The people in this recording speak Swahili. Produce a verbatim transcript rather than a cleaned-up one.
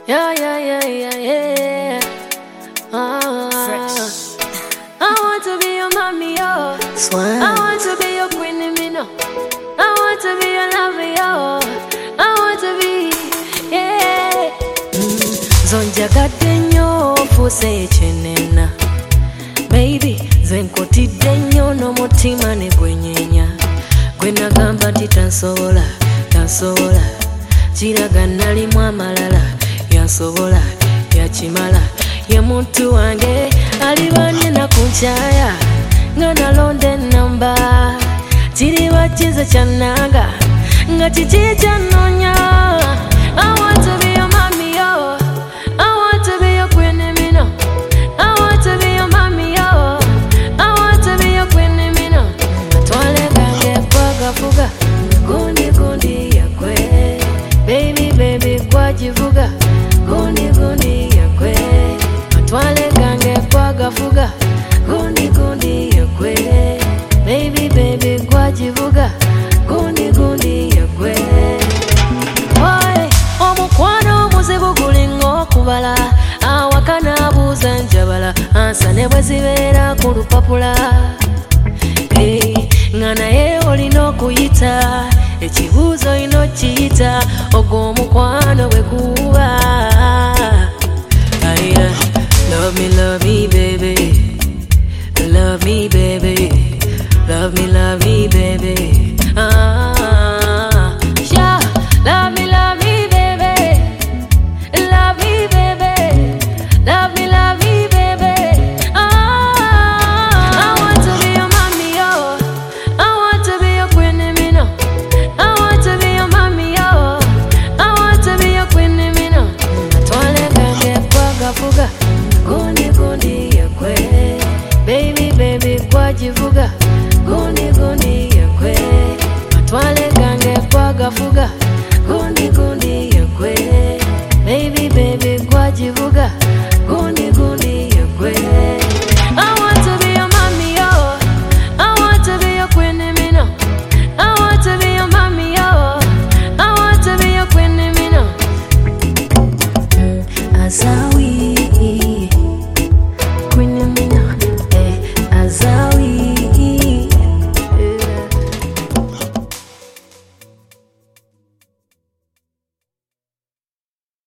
Yeah, yeah, yeah, yeah, yeah. Oh, Fresh. I want to be your mommy, oh. Swag. I want to be your queen, me no. I want to be your lover, yo. I want to be, yeah. Mm. Zonjagadde nnyo ofuuse ekyenena. Baby, zenkotidde nnyo n'omutima ne gwenyeenya. Gwe nagamba nti tansobola, tansobola. Kiraga nalimu amalala, yansobola, yakimala. Ye muntu wange alibanye na kunchaya nga nalonde namba. Kiriba kize kyananga nga kiki kyanonya. I want to be your mommy, yo. I want to be your queen, me no. I want to be your mommy, yo. I want to be your queen, me no. Twale gange kwaga fuga gundi gundi yakwe. Baby baby kwajivuga gundi gundi yakwe. Twale gange kwaga fuga gundi gundi yakwe. Baby baby kwajivuga gundi gundi yakwe. Oy, omukwano muzibu gulingo kubala. Awakana abuuza njabala ansa ne bwe zibeera ku lupapula. Hey, nga naye olina okuyita ekibuuzo ino kiyita ogwo omukwano bwe guba. Love me, love